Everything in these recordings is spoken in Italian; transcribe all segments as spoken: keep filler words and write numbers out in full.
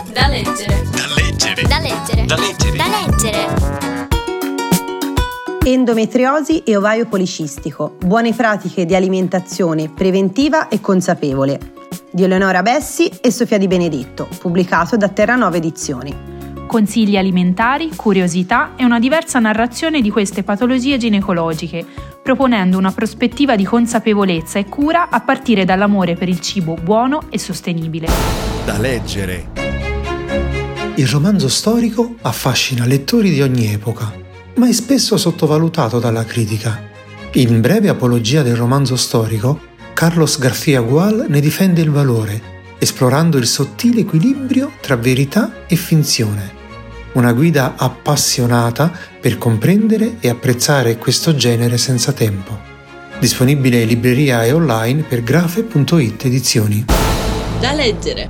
Da leggere. Da leggere. Da leggere. Da leggere. Da leggere. Endometriosi e ovaio policistico. Buone pratiche di alimentazione preventiva e consapevole. Di Eleonora Bessi e Sofia Di Benedetto, pubblicato da Terranova Edizioni. Consigli alimentari, curiosità e una diversa narrazione di queste patologie ginecologiche, proponendo una prospettiva di consapevolezza e cura a partire dall'amore per il cibo buono e sostenibile. Da leggere. Il romanzo storico affascina lettori di ogni epoca, ma è spesso sottovalutato dalla critica. In breve apologia del romanzo storico, Carlos García Gual ne difende il valore, esplorando il sottile equilibrio tra verità e finzione. Una guida appassionata per comprendere e apprezzare questo genere senza tempo. Disponibile in libreria e online per grafe punto it edizioni. Da leggere.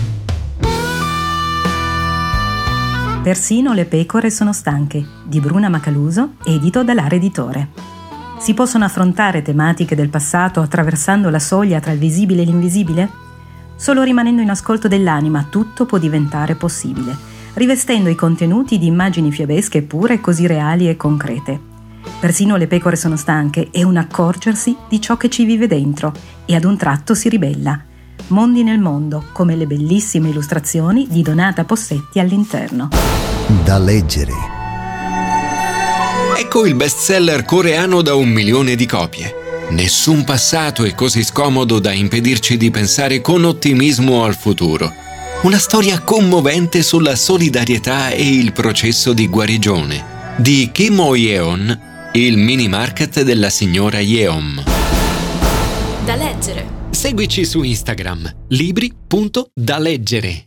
Persino le pecore sono stanche, di Bruna Macaluso, edito dall'Ara Editore. Si possono affrontare tematiche del passato attraversando la soglia tra il visibile e l'invisibile? Solo rimanendo in ascolto dell'anima tutto può diventare possibile, rivestendo i contenuti di immagini fiabesche pure così reali e concrete. Persino le pecore sono stanche è un accorgersi di ciò che ci vive dentro e ad un tratto si ribella. Mondi nel mondo, come le bellissime illustrazioni di Donata Possetti all'interno. Da leggere. Ecco il bestseller coreano da un milione di copie. Nessun passato è così scomodo da impedirci di pensare con ottimismo al futuro. Una storia commovente sulla solidarietà e il processo di guarigione di Kim Oh-yeon, il mini market della signora Yeom. Da leggere. Seguici su Instagram, libri punto da leggere.